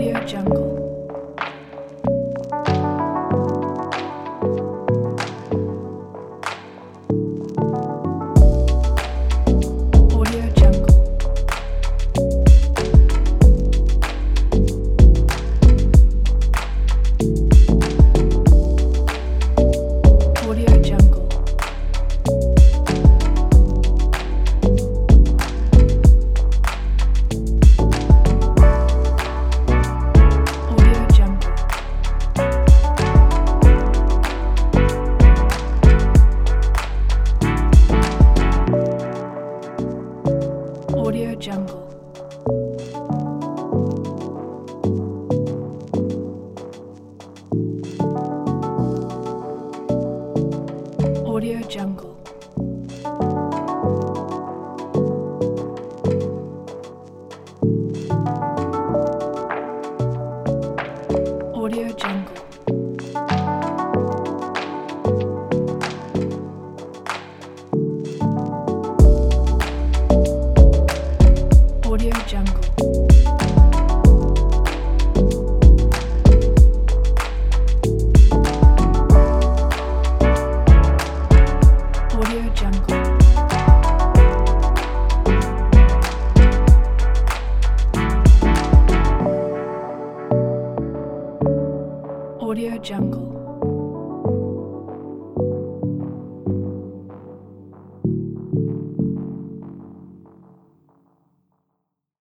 Audio Jungle. Audio Jungle. Audio Jungle. Audio Jungle. Audio Jungle. Audio Jungle. Audio Jungle. Audio Jungle. Audio Jungle. Audio Jungle.